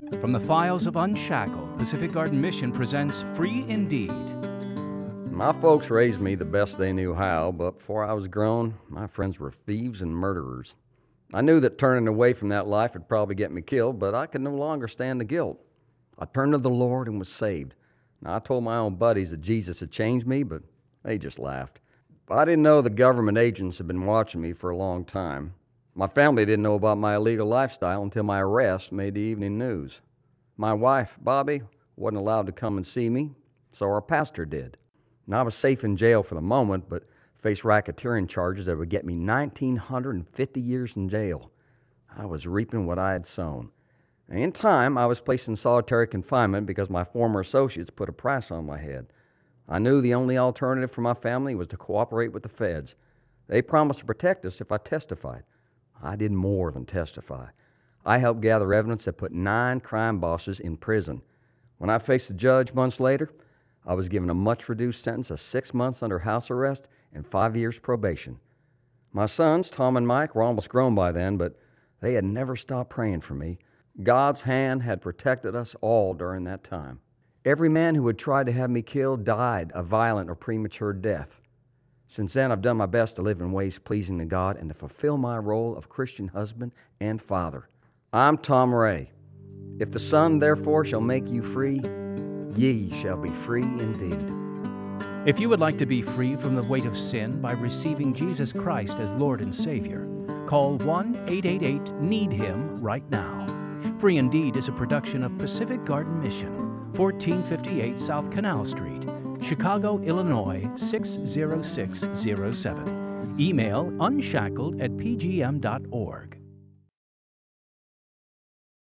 From the files of Unshackled, Pacific Garden Mission presents Free Indeed. My folks raised me the best they knew how, but before I was grown, my friends were thieves and murderers. I knew that turning away from that life would probably get me killed, but I could no longer stand the guilt. I turned to the Lord and was saved. Now, I told my own buddies that Jesus had changed me, but they just laughed. I didn't know the government agents had been watching me for a long time. My family didn't know about my illegal lifestyle until my arrest made the evening news. My wife, Bobby, wasn't allowed to come and see me, so our pastor did. Now, I was safe in jail for the moment, but faced racketeering charges that would get me 1,950 years in jail. I was reaping what I had sown. In time, I was placed in solitary confinement because my former associates put a price on my head. I knew the only alternative for my family was to cooperate with the feds. They promised to protect us if I testified. I did more than testify. I helped gather evidence that put 9 crime bosses in prison. When I faced the judge months later, I was given a much-reduced sentence of 6 months under house arrest and 5 years probation. My sons, Tom and Mike, were almost grown by then, but they had never stopped praying for me. God's hand had protected us all during that time. Every man who had tried to have me killed died a violent or premature death. Since then, I've done my best to live in ways pleasing to God and to fulfill my role of Christian husband and father. I'm Tom Ray. If the Son, therefore, shall make you free, ye shall be free indeed. If you would like to be free from the weight of sin by receiving Jesus Christ as Lord and Savior, call 1-888-NEED-HIM right now. Free Indeed is a production of Pacific Garden Mission, 1458 South Canal Street, Chicago, Illinois 60607. Email unshackled@pgm.org.